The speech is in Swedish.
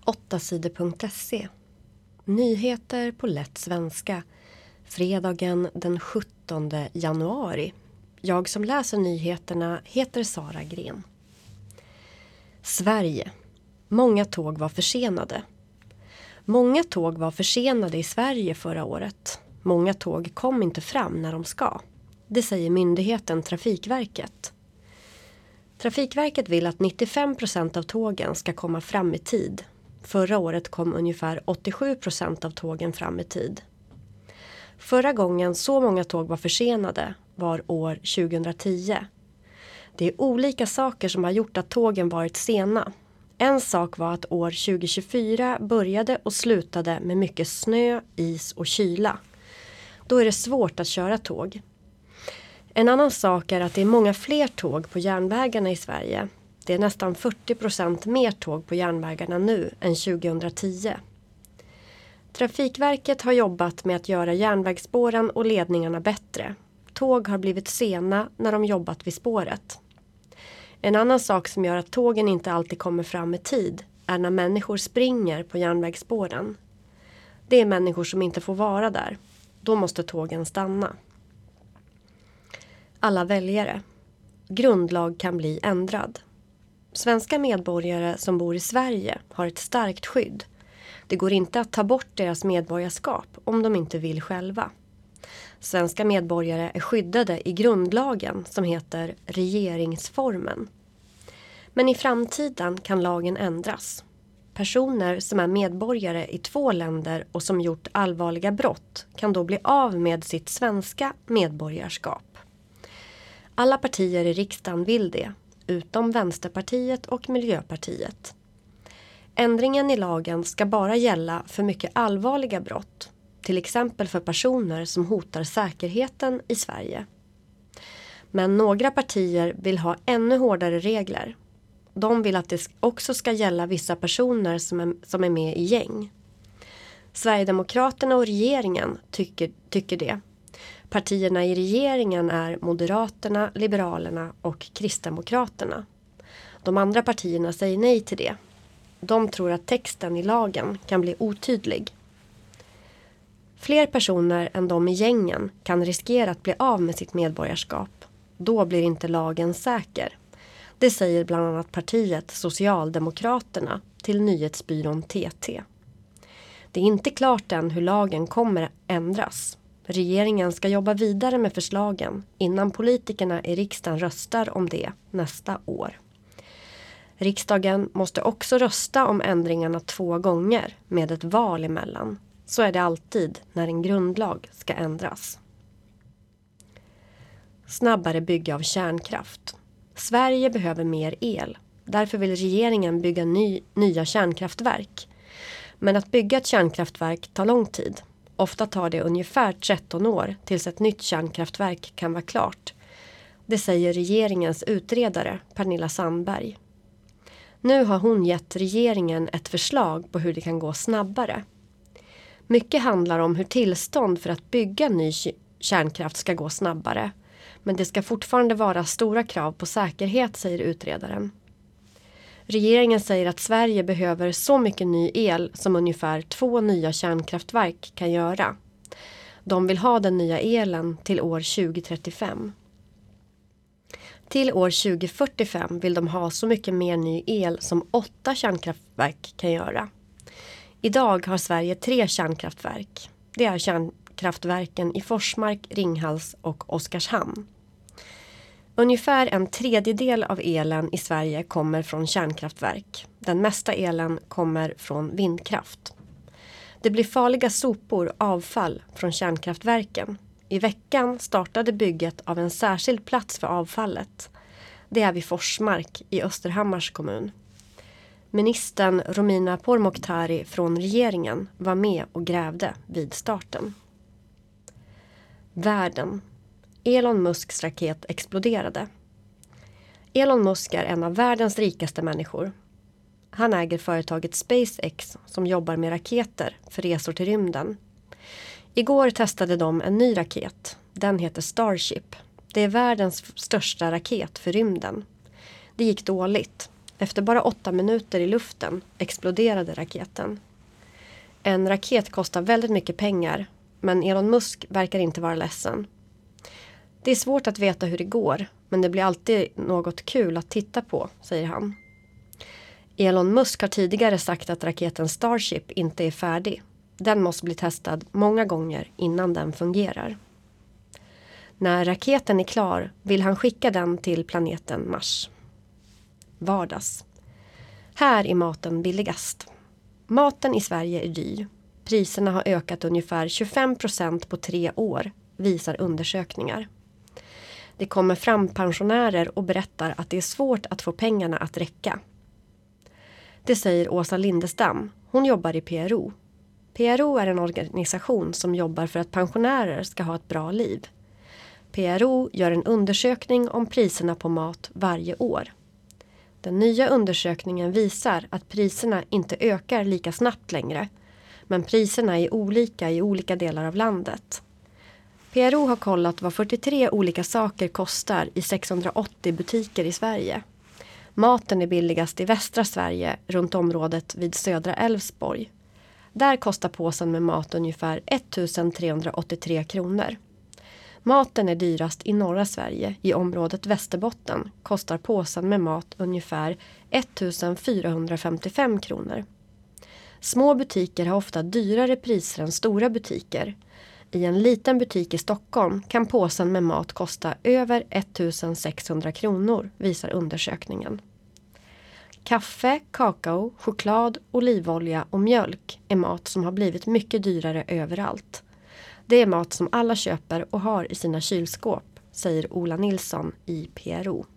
8sidor.se. Nyheter på lätt svenska. Fredagen den 17 januari. Jag som läser nyheterna heter Sara Gren. Sverige. Många tåg var försenade. Många tåg var försenade i Sverige förra året. Många tåg kom inte fram när de ska. Det säger myndigheten Trafikverket. Trafikverket vill att 95% av tågen ska komma fram i tid. Förra året kom ungefär 87% av tågen fram i tid. Förra gången så många tåg var försenade var år 2010. Det är olika saker som har gjort att tågen varit sena. En sak var att år 2024 började och slutade med mycket snö, is och kyla. Då är det svårt att köra tåg. En annan sak är att det är många fler tåg på järnvägarna i Sverige. Det är nästan 40% mer tåg på järnvägarna nu än 2010. Trafikverket har jobbat med att göra järnvägsspåren och ledningarna bättre. Tåg har blivit sena när de jobbat vid spåret. En annan sak som gör att tågen inte alltid kommer fram i tid är när människor springer på järnvägsspåren. Det är människor som inte får vara där. Då måste tågen stanna. Alla väljare. Grundlag kan bli ändrad. Svenska medborgare som bor i Sverige har ett starkt skydd. Det går inte att ta bort deras medborgarskap om de inte vill själva. Svenska medborgare är skyddade i grundlagen som heter regeringsformen. Men i framtiden kan lagen ändras. Personer som är medborgare i 2 länder och som gjort allvarliga brott kan då bli av med sitt svenska medborgarskap. Alla partier i riksdagen vill det, utom Vänsterpartiet och Miljöpartiet. Ändringen i lagen ska bara gälla för mycket allvarliga brott, till exempel för personer som hotar säkerheten i Sverige. Men några partier vill ha ännu hårdare regler. De vill att det också ska gälla vissa personer som är med i gäng. Sverigedemokraterna och regeringen tycker det. Partierna i regeringen är Moderaterna, Liberalerna och Kristdemokraterna. De andra partierna säger nej till det. De tror att texten i lagen kan bli otydlig. Fler personer än de i gängen kan riskera att bli av med sitt medborgarskap. Då blir inte lagen säker. Det säger bland annat partiet Socialdemokraterna till nyhetsbyrån TT. Det är inte klart än hur lagen kommer ändras. Regeringen ska jobba vidare med förslagen innan politikerna i riksdagen röstar om det nästa år. Riksdagen måste också rösta om ändringarna 2 gånger med ett val emellan. Så är det alltid när en grundlag ska ändras. Snabbare bygga av kärnkraft. Sverige behöver mer el. Därför vill regeringen bygga nya kärnkraftverk. Men att bygga ett kärnkraftverk tar lång tid. Ofta tar det ungefär 13 år tills ett nytt kärnkraftverk kan vara klart. Det säger regeringens utredare Pernilla Sandberg. Nu har hon gett regeringen ett förslag på hur det kan gå snabbare. Mycket handlar om hur tillstånd för att bygga ny kärnkraft ska gå snabbare. Men det ska fortfarande vara stora krav på säkerhet, säger utredaren. Regeringen säger att Sverige behöver så mycket ny el som ungefär 2 nya kärnkraftverk kan göra. De vill ha den nya elen till år 2035. Till år 2045 vill de ha så mycket mer ny el som 8 kärnkraftverk kan göra. Idag har Sverige 3 kärnkraftverk. Det är kärnkraftverken i Forsmark, Ringhals och Oskarshamn. Ungefär 1/3 av elen i Sverige kommer från kärnkraftverk. Den mesta elen kommer från vindkraft. Det blir farliga sopor, avfall från kärnkraftverken. I veckan startade bygget av en särskild plats för avfallet. Det är vid Forsmark i Österhammars kommun. Ministern Romina Pourmokhtari från regeringen var med och grävde vid starten. Världen. Elon Musks raket exploderade. Elon Musk är en av världens rikaste människor. Han äger företaget SpaceX som jobbar med raketer för resor till rymden. Igår testade de en ny raket. Den heter Starship. Det är världens största raket för rymden. Det gick dåligt. Efter bara 8 minuter i luften exploderade raketen. En raket kostar väldigt mycket pengar, men Elon Musk verkar inte vara ledsen. Det är svårt att veta hur det går, men det blir alltid något kul att titta på, säger han. Elon Musk har tidigare sagt att raketen Starship inte är färdig. Den måste bli testad många gånger innan den fungerar. När raketen är klar vill han skicka den till planeten Mars. Vardags. Här är maten billigast. Maten i Sverige är dyr. Priserna har ökat ungefär 25% på 3 år, visar undersökningar. Det kommer fram pensionärer och berättar att det är svårt att få pengarna att räcka. Det säger Åsa Lindestam. Hon jobbar i PRO. PRO är en organisation som jobbar för att pensionärer ska ha ett bra liv. PRO gör en undersökning om priserna på mat varje år. Den nya undersökningen visar att priserna inte ökar lika snabbt längre, men priserna är olika i olika delar av landet. PRO har kollat vad 43 olika saker kostar i 680 butiker i Sverige. Maten är billigast i västra Sverige, runt området vid södra Älvsborg. Där kostar påsen med mat ungefär 1383 kronor. Maten är dyrast i norra Sverige. I området Västerbotten kostar påsen med mat ungefär 1455 kronor. Små butiker har ofta dyrare priser än stora butiker. I en liten butik i Stockholm kan påsen med mat kosta över 1600 kronor, visar undersökningen. Kaffe, kakao, choklad, olivolja och mjölk är mat som har blivit mycket dyrare överallt. Det är mat som alla köper och har i sina kylskåp, säger Ola Nilsson i PRO.